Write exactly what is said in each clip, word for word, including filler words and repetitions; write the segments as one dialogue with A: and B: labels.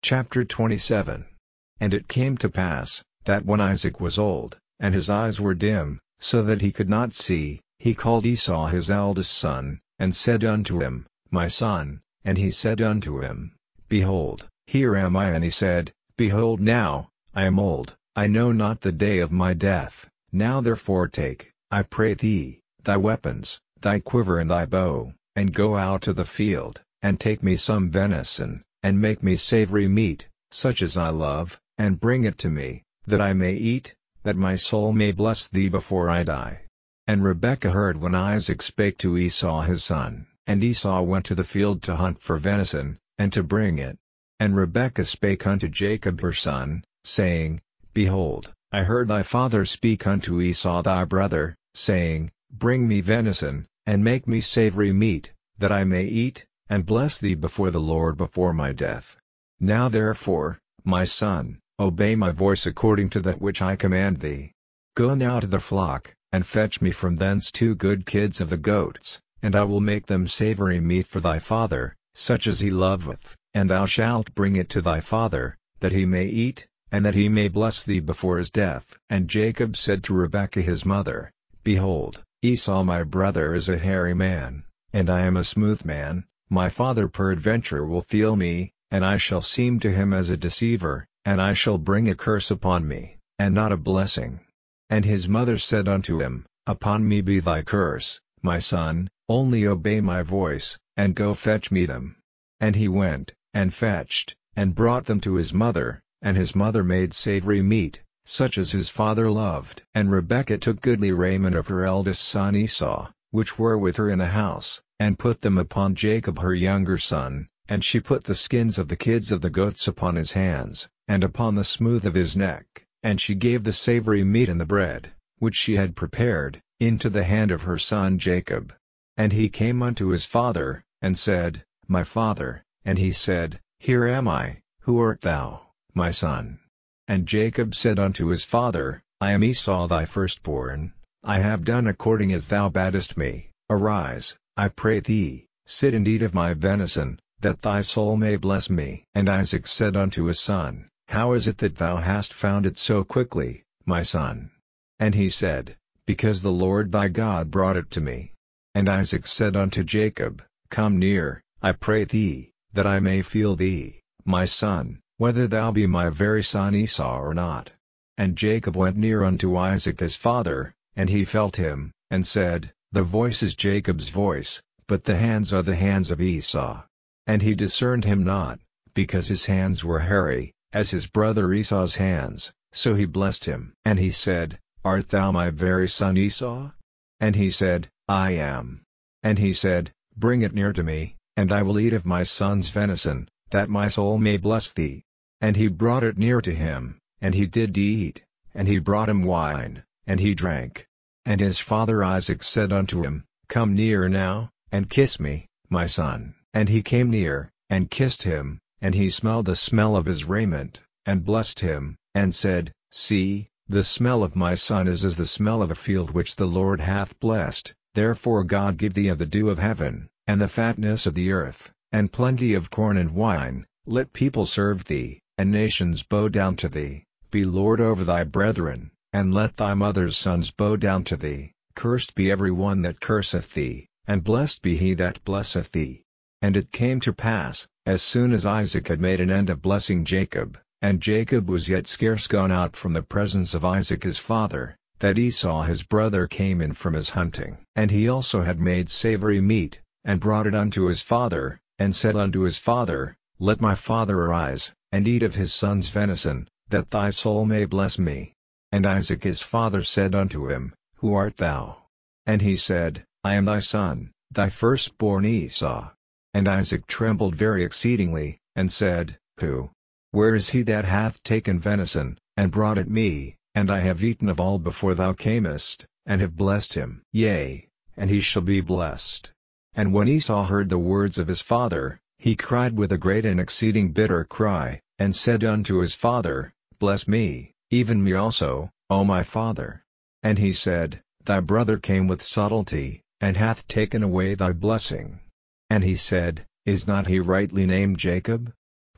A: Chapter twenty-seven. And it came to pass, that when Isaac was old, and his eyes were dim, so that he could not see, he called Esau his eldest son, and said unto him, My son. And he said unto him, Behold, here am I. And he said, Behold now, I am old, I know not the day of my death. Now therefore take, I pray thee, thy weapons, thy quiver and thy bow, and go out to the field, and take me some venison, and make me savory meat, such as I love, and bring it to me, that I may eat, that my soul may bless thee before I die. And Rebekah heard when Isaac spake to Esau his son, and Esau went to the field to hunt for venison, and to bring it. And Rebekah spake unto Jacob her son, saying, Behold, I heard thy father speak unto Esau thy brother, saying, Bring me venison, and make me savory meat, that I may eat, and bless thee before the Lord before my death. Now therefore, my son, obey my voice according to that which I command thee. Go now to the flock, and fetch me from thence two good kids of the goats, and I will make them savory meat for thy father, such as he loveth, and thou shalt bring it to thy father, that he may eat, and that he may bless thee before his death. And Jacob said to Rebekah his mother, Behold, Esau my brother is a hairy man, and I am a smooth man. My father peradventure will feel me, and I shall seem to him as a deceiver, and I shall bring a curse upon me, and not a blessing. And his mother said unto him, Upon me be thy curse, my son, only obey my voice, and go fetch me them. And he went, and fetched, and brought them to his mother, and his mother made savory meat, such as his father loved. And Rebekah took goodly raiment of her eldest son Esau, which were with her in the house, and put them upon Jacob her younger son, and she put the skins of the kids of the goats upon his hands, and upon the smooth of his neck, and she gave the savory meat and the bread, which she had prepared, into the hand of her son Jacob. And he came unto his father, and said, My father. And he said, Here am I. Who art thou, my son? And Jacob said unto his father, I am Esau thy firstborn. I have done according as thou badest me. Arise, I pray thee, sit and eat of my venison, that thy soul may bless me. And Isaac said unto his son, How is it that thou hast found it so quickly, my son? And he said, Because the Lord thy God brought it to me. And Isaac said unto Jacob, Come near, I pray thee, that I may feel thee, my son, whether thou be my very son Esau or not. And Jacob went near unto Isaac his father, and he felt him, and said, The voice is Jacob's voice, but the hands are the hands of Esau. And he discerned him not, because his hands were hairy, as his brother Esau's hands, so he blessed him. And he said, Art thou my very son Esau? And he said, I am. And he said, Bring it near to me, and I will eat of my son's venison, that my soul may bless thee. And he brought it near to him, and he did eat, and he brought him wine, and he drank. And his father Isaac said unto him, Come near now, and kiss me, my son. And he came near, and kissed him, and he smelled the smell of his raiment, and blessed him, and said, See, the smell of my son is as the smell of a field which the Lord hath blessed. Therefore God give thee of the dew of heaven, and the fatness of the earth, and plenty of corn and wine. Let people serve thee, and nations bow down to thee. Be Lord over thy brethren, and let thy mother's sons bow down to thee. Cursed be every one that curseth thee, and blessed be he that blesseth thee. And it came to pass, as soon as Isaac had made an end of blessing Jacob, and Jacob was yet scarce gone out from the presence of Isaac his father, that Esau his brother came in from his hunting. And he also had made savory meat, and brought it unto his father, and said unto his father, Let my father arise, and eat of his son's venison, that thy soul may bless me. And Isaac his father said unto him, Who art thou? And he said, I am thy son, thy firstborn Esau. And Isaac trembled very exceedingly, and said, Who? Where is he that hath taken venison, and brought it me, and I have eaten of all before thou camest, and have blessed him? Yea, and he shall be blessed. And when Esau heard the words of his father, he cried with a great and exceeding bitter cry, and said unto his father, Bless me, even me also, O my father. And he said, Thy brother came with subtlety, and hath taken away thy blessing. And he said, Is not he rightly named Jacob?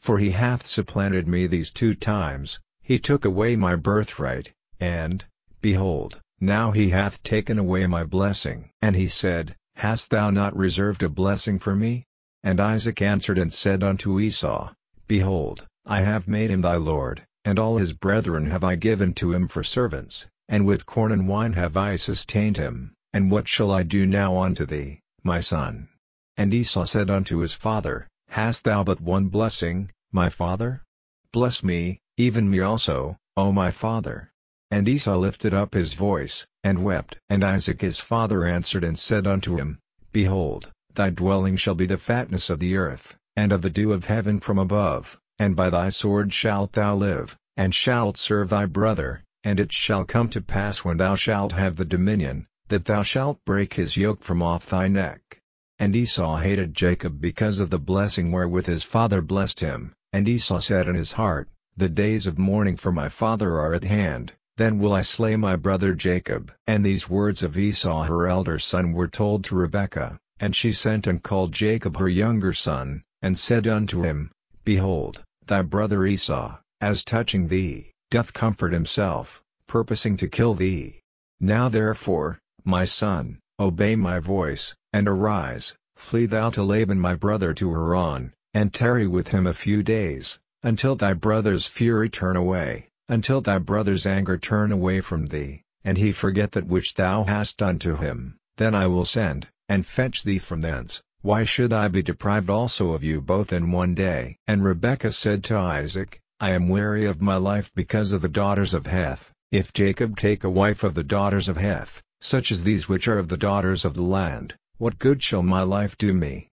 A: for he hath supplanted me these two times, he took away my birthright, and, behold, now he hath taken away my blessing." And he said, "Hast thou not reserved a blessing for me?" And Isaac answered and said unto Esau, "Behold, I have made him thy lord, and all his brethren have I given to him for servants, and with corn and wine have I sustained him, and what shall I do now unto thee, my son?" And Esau said unto his father, "Hast thou but one blessing, my father? Bless me, even me also, O my father." And Esau lifted up his voice, and wept. And Isaac his father answered and said unto him, "Behold, thy dwelling shall be the fatness of the earth, and of the dew of heaven from above, and by thy sword shalt thou live, and shalt serve thy brother, and it shall come to pass when thou shalt have the dominion, that thou shalt break his yoke from off thy neck." And Esau hated Jacob because of the blessing wherewith his father blessed him, and Esau said in his heart, "The days of mourning for my father are at hand, then will I slay my brother Jacob." And these words of Esau her elder son were told to Rebekah, and she sent and called Jacob her younger son, and said unto him, "Behold, thy brother Esau, as touching thee, doth comfort himself, purposing to kill thee. Now therefore, my son, obey my voice, and arise, flee thou to Laban my brother to Haran, and tarry with him a few days, until thy brother's fury turn away, until thy brother's anger turn away from thee, and he forget that which thou hast done to him. Then I will send, and fetch thee from thence. Why should I be deprived also of you both in one day?" And Rebekah said to Isaac, "I am weary of my life because of the daughters of Heth. If Jacob take a wife of the daughters of Heth, such as these which are of the daughters of the land, what good shall my life do me?